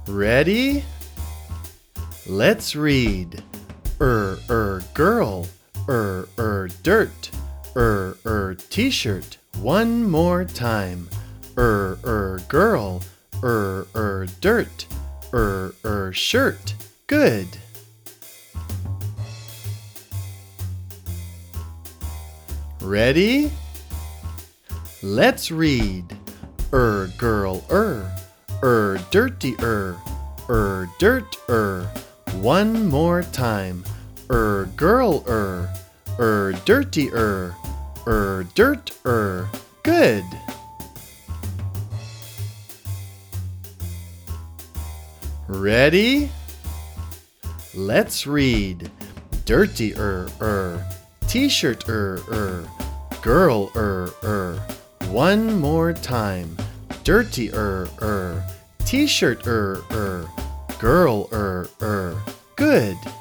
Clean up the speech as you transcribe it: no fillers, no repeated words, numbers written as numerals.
Ready? Let's read. Girl. Dirt. T-shirt. One more time. Girl. Dirt. Shirt. Good. Ready? Let's read. Girl. Dirty. Dirt. One more time. Girl. Dirty. Dirt. Good. Ready? Let's read. Dirty. T-shirt. Girl. One more time. Dirty. T-shirt. Girl. Good.